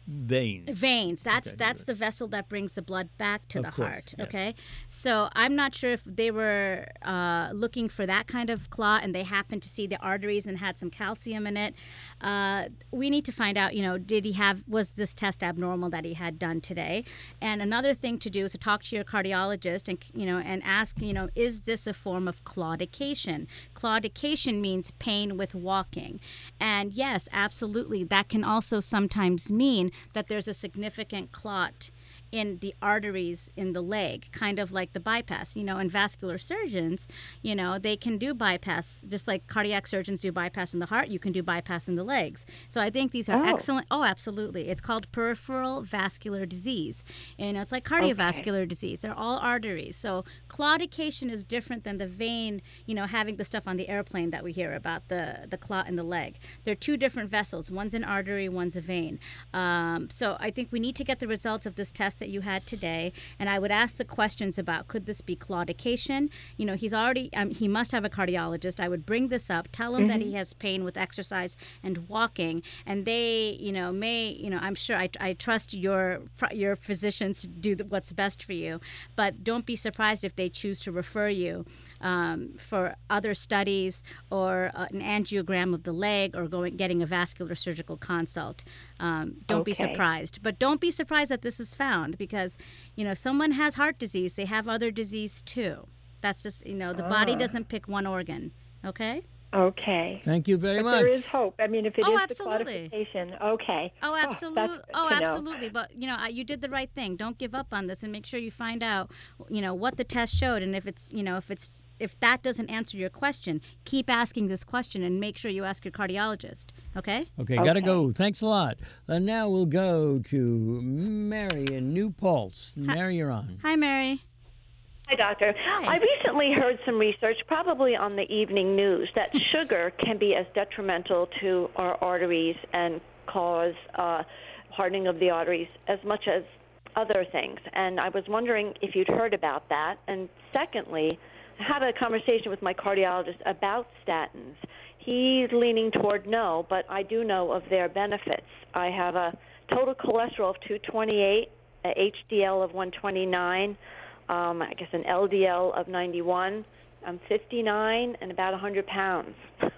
veins. Veins. That's Okay, that's the vessel that brings the blood back to Of the course, heart. yes. Okay, so I'm not sure if they were uh, looking for that kind of clot, and they happened to see the arteries and had some calcium in it. Uh, we need to find out. You know, did he have? Was this test abnormal that he had done today? And another thing to do is to talk to your cardiologist and you know and ask. You know, is this a form of claudication? Claudication means pain with walking, and yes, absolutely, that can also sometimes mean that there's a significant clot in the arteries in the leg, kind of like the bypass. You know, and vascular surgeons, you know, they can do bypass, just like cardiac surgeons do bypass in the heart, you can do bypass in the legs. So I think these are Oh. excellent. Oh, absolutely. It's called peripheral vascular disease. And it's like cardiovascular disease. They're all arteries. So claudication is different than the vein, you know, having the stuff on the airplane that we hear about, the, the clot in the leg. They're two different vessels. One's an artery, one's a vein. Um, so I think we need to get the results of this test that you had today, and I would ask the questions about, could this be claudication? You know, he's already, um, he must have a cardiologist. I would bring this up, tell him that he has pain with exercise and walking, and they, you know, may, you know, I'm sure, I, I trust your your physicians to do the, what's best for you, but don't be surprised if they choose to refer you um, for other studies or uh, an angiogram of the leg or going getting a vascular surgical consult. Um, don't be Okay. surprised, but don't be surprised that this is found, because, you know, if someone has heart disease, they have other disease too. That's just, you know, the body Ah. doesn't pick one organ. Okay? Okay. Thank you very but much. there is hope. I mean, if it is Oh, the absolutely. claudication, okay. Oh, that's absolutely. good Oh, to know. absolutely. But, you know, I- you did the right thing. Don't give up on this, and make sure you find out, you know, what the test showed. And if it's, you know, if it's, if that doesn't answer your question, keep asking this question and make sure you ask your cardiologist. Okay? Okay, gotta go. Thanks a lot. And now we'll go to Mary in New Paltz. Mary, you're on. Hi, Mary. Hi, Doctor. I recently heard some research, probably on the evening news, that sugar can be as detrimental to our arteries and cause uh, hardening of the arteries as much as other things. And I was wondering if you'd heard about that. And secondly, I had a conversation with my cardiologist about statins. He's leaning toward no, but I do know of their benefits. I have a total cholesterol of two twenty-eight, a H D L of one twenty-nine, um, I guess an L D L of ninety-one. I'm fifty-nine and about one hundred pounds.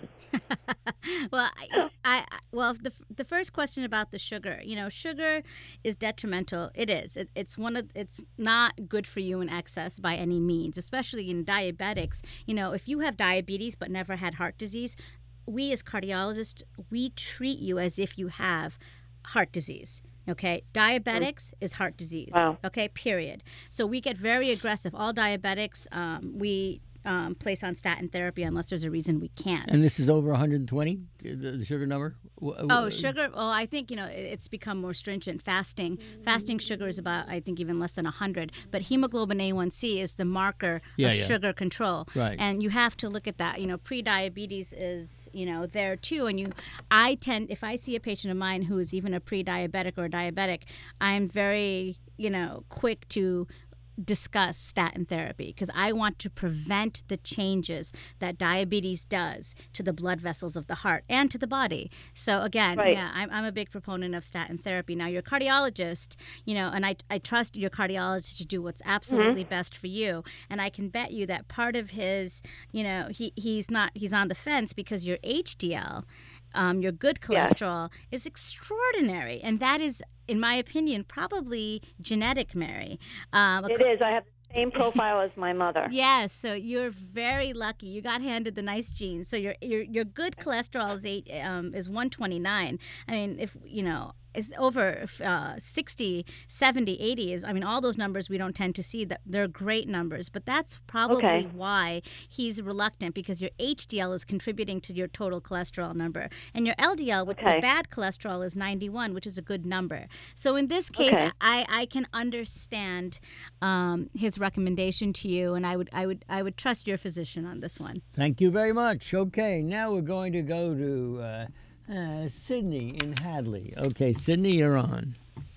Well, I, I well the the first question about the sugar, you know, sugar is detrimental. It is. It, it's one of it's not good for you in excess by any means, especially in diabetics. You know, if you have diabetes but never had heart disease, we as cardiologists, we treat you as if you have heart disease. Okay, diabetics is heart disease. Wow. Okay, period. So we get very aggressive. All diabetics, um, we um, place on statin therapy unless there's a reason we can't. And this is over one hundred twenty, the, the sugar number? W- Oh, w- sugar. Well, I think, you know, it- it's become more stringent. Fasting, fasting sugar is about, I think, even less than one hundred. But hemoglobin A one C is the marker Yeah, of yeah. sugar control. Right. And you have to look at that. You know, pre-diabetes is, you know, there too. And you, I tend, if I see a patient of mine who is even a pre-diabetic or a diabetic, I'm very, you know, quick to discuss statin therapy, because I want to prevent the changes that diabetes does to the blood vessels of the heart and to the body. So again, Right. yeah, I'm, I'm a big proponent of statin therapy. Now, your cardiologist, you know, and I, I trust your cardiologist to do what's absolutely best for you. And I can bet you that part of his, you know, he, he's not, he's on the fence because your H D L, um, your good Yeah. cholesterol is extraordinary. And that is, in my opinion, probably genetic, Mary. Um, a It co- is. I have the same profile as my mother. Yes, so you're very lucky. You got handed the nice genes. So your your your good cholesterol is eight um, is one twenty-nine. I mean, if you know, it's over uh, sixty, seventy, eighty is. I mean, all those numbers we don't tend to see. That they're great numbers, but that's probably Okay. why he's reluctant, because your H D L is contributing to your total cholesterol number, and your L D L with Okay. the bad cholesterol is ninety-one, which is a good number. So in this case, Okay. I, I can understand um, his recommendation to you, and I would I would I would trust your physician on this one. Thank you very much. Okay, now we're going to go to uh, uh, Sydney in Hadley. Okay, Sydney, you're on.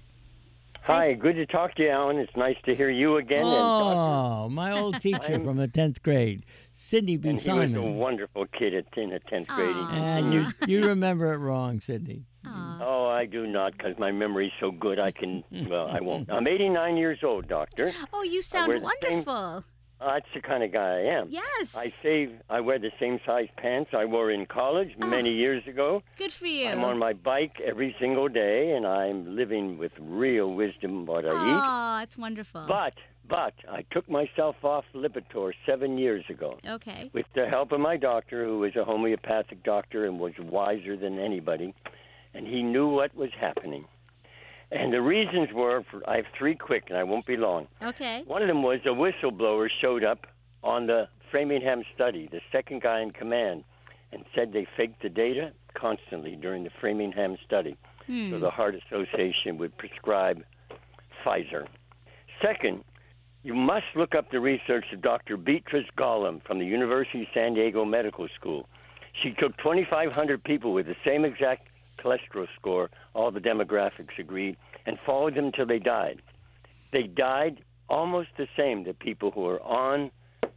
Hi, good to talk to you, Alan. It's nice to hear you again. and Doctor Oh, my old teacher I'm- from the tenth grade, Sydney B. And he was a Simon. wonderful kid at, in the tenth grade. And you, you remember it wrong, Sydney. Oh, I do not, because my memory's so good. I can. Well, I won't. I'm eighty-nine years old, doctor. Oh, you I sound wear the same- wonderful. Uh, that's the kind of guy I am. Yes. I save. I wear the same size pants I wore in college many years ago. Good for you. I'm on my bike every single day, and I'm living with real wisdom what I eat. Oh, it's wonderful. But, but I took myself off Lipitor seven years ago. Okay. With the help of my doctor, who was a homeopathic doctor and was wiser than anybody, and he knew what was happening. And the reasons were, for, I have three quick, and I won't be long. Okay. One of them was a whistleblower showed up on the Framingham study, the second guy in command, and said they faked the data constantly during the Framingham study. Hmm. So the Heart Association would prescribe Pfizer. Second, you must look up the research of Doctor Beatrice Gollum from the University of San Diego Medical School. She took twenty-five hundred people with the same exact cholesterol score, all the demographics agreed, and followed them till they died. They died almost the same, the people who were on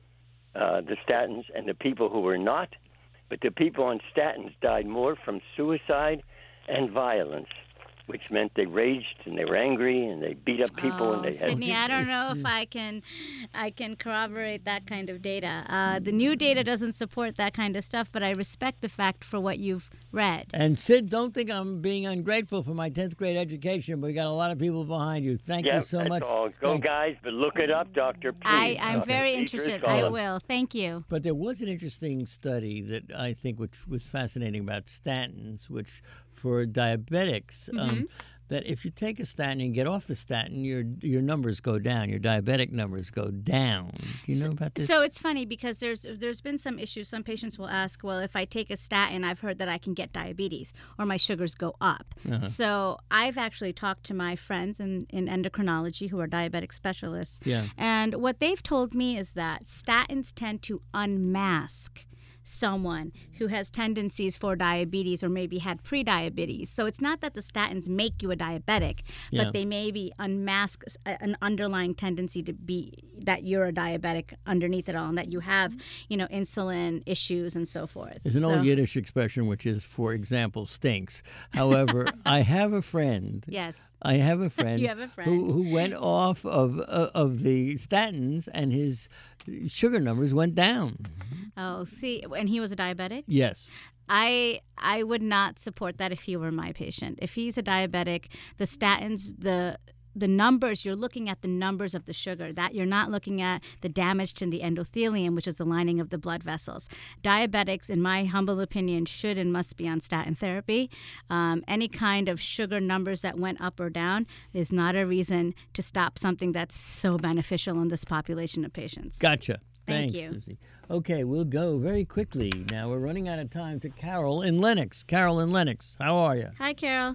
uh, the statins and the people who were not, but the people on statins died more from suicide and violence, which meant they raged and they were angry and they beat up people oh, and they had... Sydney, I don't know if I can, I can corroborate that kind of data. Uh, the new data doesn't support that kind of stuff, but I respect the fact for what you've read. And Sid, don't think I'm being ungrateful for my tenth grade education, but we got a lot of people behind you. Thank Yep, you so that's much. all. Go, Thank- guys, but look it up, Doctor. Please. I, I'm Doctor very Beatrice interested. I Gollum. will. Thank you. But there was an interesting study that I think which was fascinating about statins, which for diabetics, um, Mhm. that if you take a statin and get off the statin, your your numbers go down, your diabetic numbers go down. Do you know about this? So it's funny because there's there's been some issues. Some patients will ask, well, if I take a statin, I've heard that I can get diabetes or my sugars go up. Uh-huh. So I've actually talked to my friends in, in endocrinology who are diabetic specialists. Yeah. And what they've told me is that statins tend to unmask someone who has tendencies for diabetes or maybe had pre-diabetes. So it's not that the statins make you a diabetic, Yeah. but they maybe unmask s- a- an underlying tendency to be that you're a diabetic underneath it all and that you have, you know, insulin issues and so forth. There's an So- old Yiddish expression which is, for example, stinks. However, I have a friend. Yes. I have a friend. You have a Who, friend. who went off of uh, of the statins and his sugar numbers went down. Oh, see, and he was a diabetic? Yes. I I would not support that if he were my patient. If he's a diabetic, the statins, the the numbers, you're looking at the numbers of the sugar. That you're not looking at the damage to the endothelium, which is the lining of the blood vessels. Diabetics, in my humble opinion, should and must be on statin therapy. Um, any kind of sugar numbers that went up or down is not a reason to stop something that's so beneficial in this population of patients. Gotcha. Thank Thanks, you. Susie. Okay, we'll go very quickly. Now we're running out of time to Carol in Lennox. Carol in Lennox, how are you? Hi, Carol.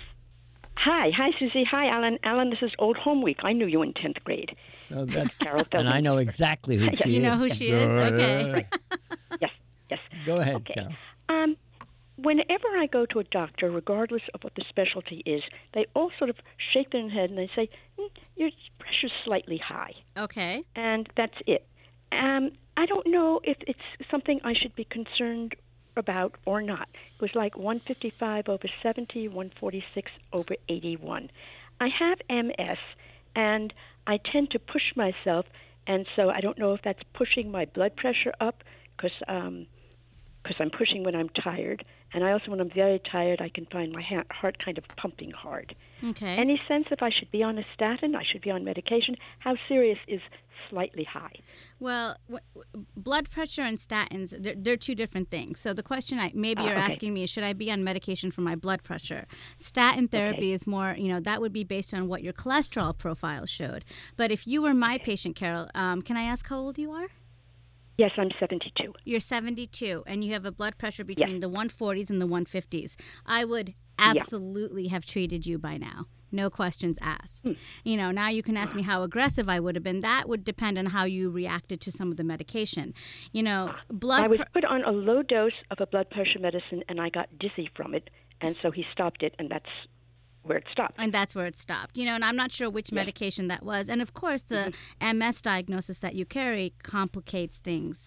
Hi, hi, Susie. Hi, Alan. Alan, this is Old Home Week. I knew you in tenth grade. So that's Carol and Feldman. I know exactly who she You is. know who she is? Okay. Yes, yes. Go ahead, Okay. Carol. Um, whenever I go to a doctor, regardless of what the specialty is, they all sort of shake their head and they say, mm, your pressure's slightly high. Okay. And that's it. Um, I don't know if it's something I should be concerned about or not. It was like one fifty-five over seventy, one forty-six over eighty-one. I have M S, and I tend to push myself, and so I don't know if that's pushing my blood pressure up because um, cause I'm pushing when I'm tired. And I also, when I'm very tired, I can find my ha- heart kind of pumping hard. Okay. Any sense if I should be on a statin, I should be on medication? How serious is slightly high? Well, w- w- blood pressure and statins, they're, they're two different things. So the question I maybe Ah, you're okay. asking me is, should I be on medication for my blood pressure? Statin therapy Okay. is more, you know, that would be based on what your cholesterol profile showed. But if you were my patient, Carol, um, can I ask how old you are? Yes, I'm seventy-two. You're seventy-two, and you have a blood pressure between the one forties and the one fifties. I would absolutely have treated you by now. No questions asked. You know, now you can ask me how aggressive I would have been. That would depend on how you reacted to some of the medication. You know, blood I was pr- put on a low dose of a blood pressure medicine, and I got dizzy from it, and so he stopped it, and that's where it stopped. And that's where it stopped. You know, and I'm not sure which medication that was. And of course, the M S diagnosis that you carry complicates things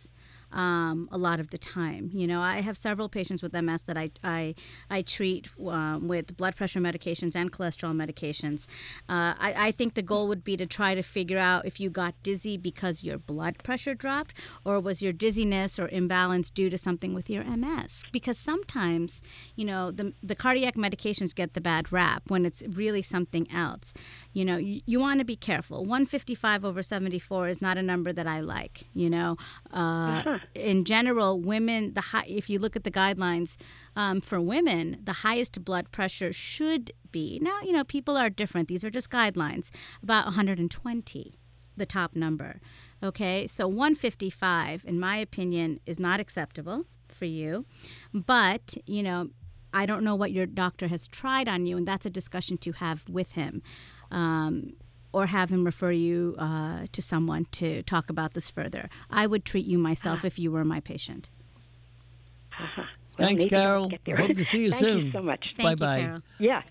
um, a lot of the time. You know, I have several patients with M S that I I, I treat um, with blood pressure medications and cholesterol medications. Uh, I, I think the goal would be to try to figure out if you got dizzy because your blood pressure dropped, or was your dizziness or imbalance due to something with your M S. Because sometimes, you know, the the cardiac medications get the bad rap when it's really something else. You know, you, you want to be careful. one fifty-five over seventy-four is not a number that I like. You know, uh, uh-huh. In general, women, the high, if you look at the guidelines um, for women, the highest blood pressure should be, now, you know, people are different. These are just guidelines, about one hundred twenty, the top number. Okay, so one fifty-five, in my opinion, is not acceptable for you. But, you know, I don't know what your doctor has tried on you, and that's a discussion to have with him. Um, or have him refer you uh, to someone to talk about this further. I would treat you myself uh-huh. if you were my patient. Uh-huh. Thanks, well, Carol. Hope to see you Thank soon. Thank you so much. Thank Bye-bye. you, Carol. Yeah.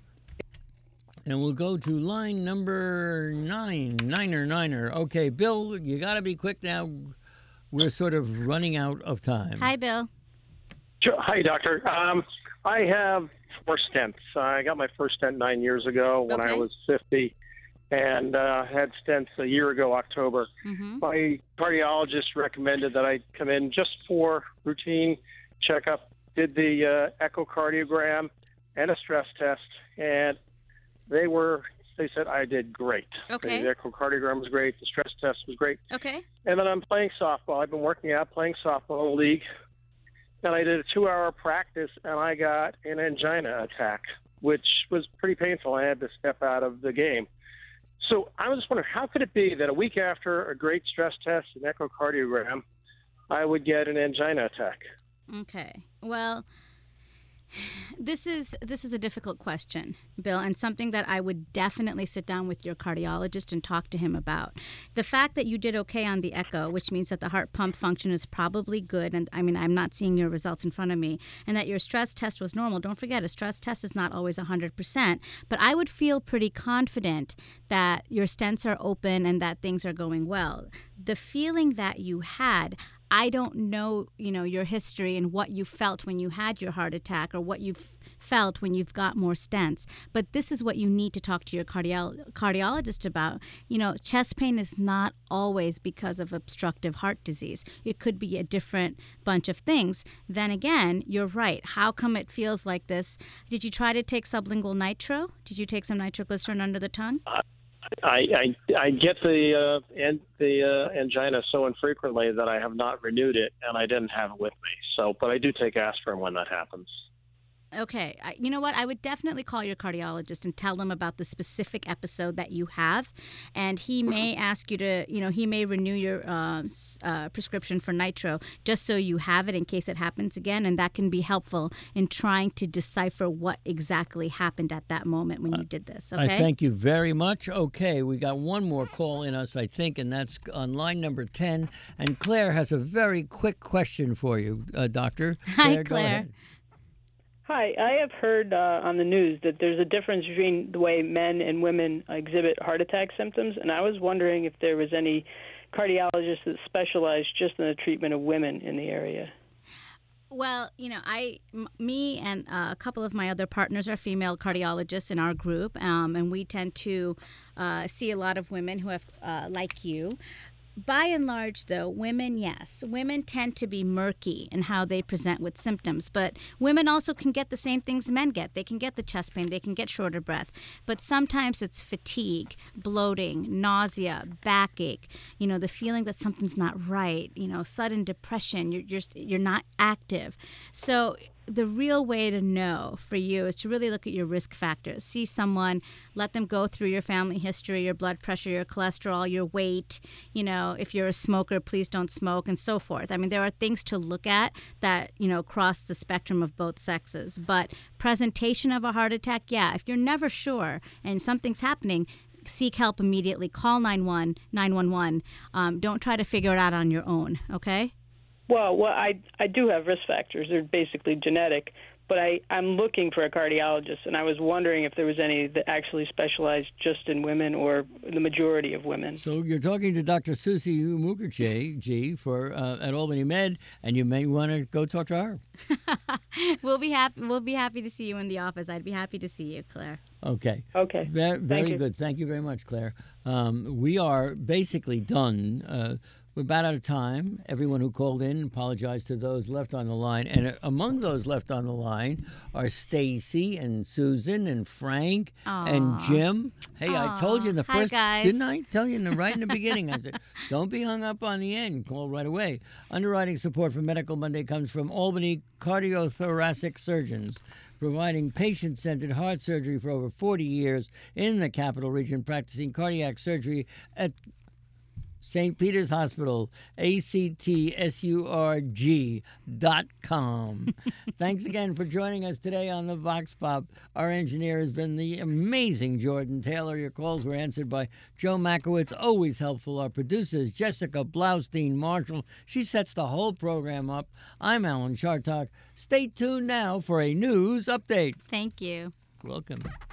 And we'll go to line number nine, Niner, Niner. Okay, Bill, you got to be quick now. We're sort of running out of time. Hi, Bill. Sure. Hi, doctor. Um, I have four stents. I got my first stent nine years ago when okay. I was fifty. And uh, had stents a year ago, October. Mm-hmm. My cardiologist recommended that I come in just for routine checkup, did the uh, echocardiogram and a stress test, and they were, they said I did great. Okay. The echocardiogram was great, the stress test was great. Okay. And then I'm playing softball. I've been working out, playing softball in the league, and I did a two-hour practice, and I got an angina attack, which was pretty painful. I had to step out of the game. So I was just wondering, how could it be that a week after a great stress test and echocardiogram, I would get an angina attack? Okay. Well, this is this is a difficult question, Bill, and something that I would definitely sit down with your cardiologist and talk to him about. The fact that you did okay on the echo, which means that the heart pump function is probably good, and I mean, I'm not seeing your results in front of me, and that your stress test was normal. Don't forget, a stress test is not always one hundred percent, but I would feel pretty confident that your stents are open and that things are going well. The feeling that you had, I don't know, you know, your history and what you felt when you had your heart attack or what you've felt when you've got more stents. But this is what you need to talk to your cardio- cardiologist about. You know, chest pain is not always because of obstructive heart disease. It could be a different bunch of things. Then again, you're right. How come it feels like this? Did you try to take sublingual nitro? Did you take some nitroglycerin under the tongue? Uh, I, I I get the uh, and the uh, angina so infrequently that I have not renewed it, and I didn't have it with me. So, but I do take aspirin when that happens. Okay. I, you know what? I would definitely call your cardiologist and tell them about the specific episode that you have. And he may ask you to, you know, he may renew your uh, uh, prescription for nitro just so you have it in case it happens again. And that can be helpful in trying to decipher what exactly happened at that moment when you did this. Okay. I thank you very much. Okay. We got one more call in us, I think, and that's on line number ten. And Claire has a very quick question for you, uh, Doctor. Hi, Claire. Go Claire. ahead. Hi, I have heard uh, on the news that there's a difference between the way men and women exhibit heart attack symptoms, and I was wondering if there was any cardiologists that specialized just in the treatment of women in the area. Well, you know, I, m- me and uh, a couple of my other partners are female cardiologists in our group, um, and we tend to uh, see a lot of women who have, uh, like you. By and large, though, women, yes. Women tend to be murky in how they present with symptoms, but women also can get the same things men get. They can get the chest pain, they can get shorter breath, but sometimes it's fatigue, bloating, nausea, backache, you know, the feeling that something's not right, you know, sudden depression, you're just, you're not active. So the real way to know for you is to really look at your risk factors. See someone, let them go through your family history, your blood pressure, your cholesterol, your weight. You know, if you're a smoker, please don't smoke, and so forth. I mean, there are things to look at that, you know, cross the spectrum of both sexes. But presentation of a heart attack, yeah, if you're never sure and something's happening, seek help immediately. Call nine one one. Um, don't try to figure it out on your own, okay? Well, well, I I do have risk factors. They're basically genetic, but I, I'm looking for a cardiologist, and I was wondering if there was any that actually specialized just in women or the majority of women. So you're talking to Doctor Susie Mukherjee G for uh, at Albany Med, and you may want to go talk to her. We'll be happy. We'll be happy to see you in the office. I'd be happy to see you, Claire. Okay. Okay. Very, very you. good. Thank you very much, Claire. Um, we are basically done. Uh, we're about out of time. Everyone who called in, apologize to those left on the line. And among those left on the line are Stacy and Susan and Frank Aw. and Jim. Hey, Aw. I told you in the Hi, first, guys. didn't I tell you in the, right in the beginning? I said, don't be hung up on the end. Call right away. Underwriting support for Medical Monday comes from Albany Cardiothoracic Surgeons, providing patient-centered heart surgery for over forty years in the Capital Region, practicing cardiac surgery at Saint Peter's Hospital, A C T S U R G dot com. Thanks again for joining us today on the Vox Pop. Our engineer has been the amazing Jordan Taylor. Your calls were answered by Joe Makowitz, always helpful. Our producer is Jessica Blaustein Marshall. She sets the whole program up. I'm Alan Chartok. Stay tuned now for a news update. Thank you. Welcome.